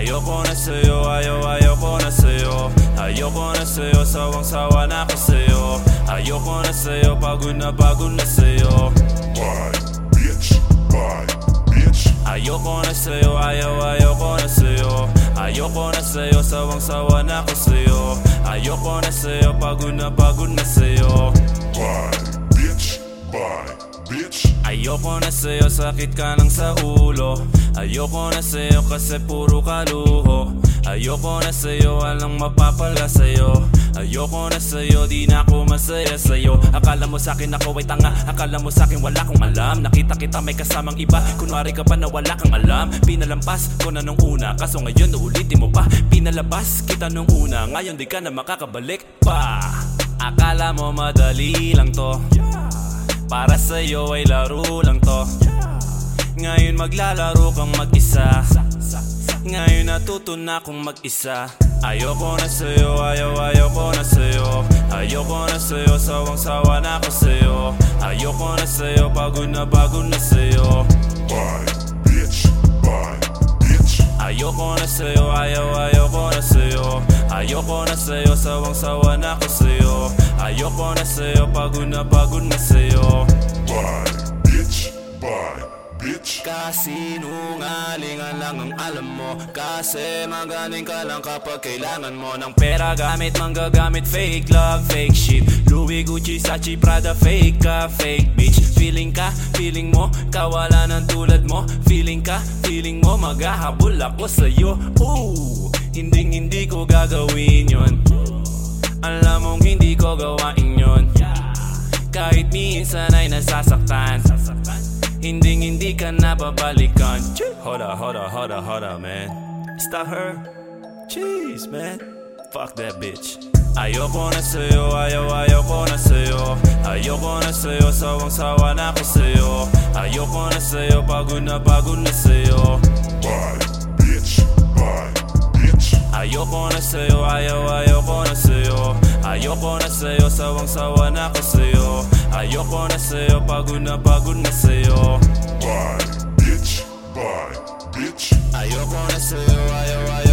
Ayoko na sa'yo, ayoko na sa'yo. Ayoko na sa'yo, sawang-sawa na ako sa'yo. Ayoko na sa'yo, pagod na sa'yo. Bye, bitch, bye, bitch. Ayoko na sa'yo, ayoko na sa'yo. Ayoko na sa'yo, sawang-sawa na ako sa'yo. Ayoko na sa'yo, pagod na sa'yo. Bye, bitch, bye, bitch. Ayoko na sa'yo, sakit ka lang sa ulo. Ayoko na sa'yo kasi puro kaluho. Ayoko na sa'yo, walang mapapala sa'yo. Ayoko na sa'yo, di na ako masaya sa'yo. Akala mo sa'kin ako ay tanga, akala mo sa'kin wala kong alam. Nakita kita may kasamang iba, kunwari ka pa na wala kang alam. Pinalampas ko na nung una, kaso ngayon uulitin mo pa. Pinalabas kita nung una, ngayon di ka na makakabalik pa. Akala mo madali lang to, para sa'yo ay laro lang to. Ngayon maglalaro kang mag-isa, ngayon natuto na akong mag-isa. Ayoko na sa'yo, ayoko na sa'yo. Ayoko na sa'yo, sawang-sawa na ako sa'yo. Ayoko na sa'yo, pagod na sa'yo. Bye, bitch, bye, bitch. Ayoko na sa'yo, ayoko na sa'yo. Ayoko na sa'yo, sawang-sawa na ako sa'yo. Ayoko na sa'yo, pagod na sa'yo. Bye, bitch, bye, bitch. Kasi nungalingan lang ang alam mo, kasi magaling ka lang kapag kailangan mo ng pera. Gamit manggagamit, fake love, fake shit. Louis, Gucci, Sachi, Prada, fake ka, fake bitch. Feeling mo, kawalan ng tulad mo. Feeling mo, maghahabol ako sa'yo. Hindi ko gagawin yon. Alam mong hindi ko gawain yon. Kahit minsan ay nasasaktan, hindi ka nababalikan. Hold up, man. Is that her? Jeez, man. Fuck that bitch. Ayoko na sa'yo, ayoko na sa'yo. Ayoko na sa'yo, sawang-sawa na ako sa'yo. Ayoko na sa'yo, pagod na sa'yo. Bye, bitch, bye, bitch. Ayoko na sa'yo, ayoko na sa'yo. Ayoko na sa'yo, sawang-sawa na ako sa'yo. Ayoko na sa'yo, pagod na sa'yo. Bye, bitch, bye, bitch. Ayoko na sa'yo, ayoko